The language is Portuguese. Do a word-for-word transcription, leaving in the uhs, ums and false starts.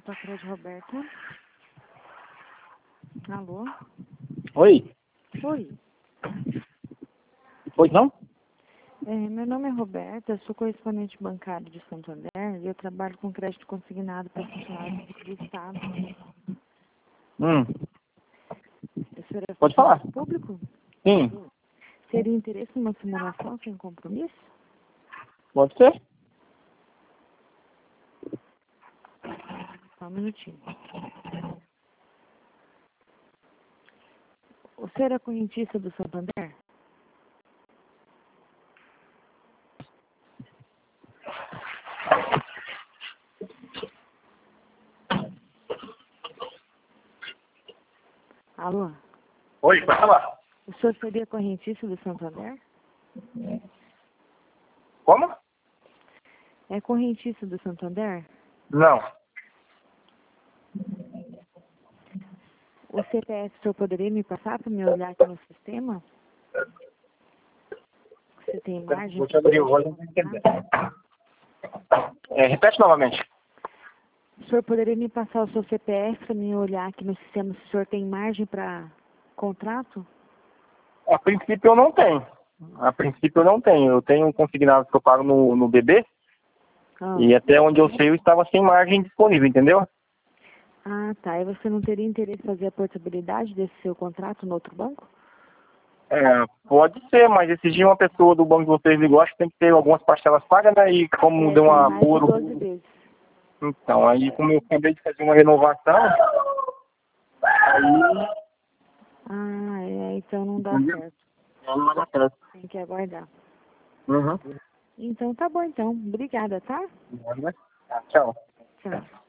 Autocred Roberta. Alô? Oi? Oi. Oi, não? É, meu nome é Roberta, sou correspondente bancário de Santo André e eu trabalho com crédito consignado para funcionários do Estado. Hum, O senhor é pode falar. funcionário público? Sim, Teria interesse em uma simulação sem compromisso? pode ser. Só um minutinho. O senhor é correntista do Santander? Alô? Oi, pode falar. O senhor seria correntista do Santander? Como? É correntista do Santander? Não. O C P F o senhor poderia me passar para me olhar aqui no sistema? Você tem margem? Vou te abrir o olho. É, repete novamente. O senhor poderia me passar o seu C P F para me olhar aqui no sistema se o senhor tem margem para contrato? A princípio eu não tenho. A princípio eu não tenho. Eu tenho um consignado que eu pago no, no B B Ah. e até onde eu sei eu estava sem margem disponível, entendeu? Ah, tá. E você não teria interesse em fazer a portabilidade desse seu contrato no outro banco? É, pode ser, mas esse dia uma pessoa do banco de vocês ligou, acho que tem que ter algumas parcelas pagas, né? E como É, deu um tem mais de apuro. doze vezes. Então, aí como eu acabei de fazer uma renovação, aí Ah, é. Então não dá Entendeu? certo. não vai dar certo. Tem que aguardar. Uhum. Então tá bom, então. Obrigada, tá? Tá, tchau. Tchau.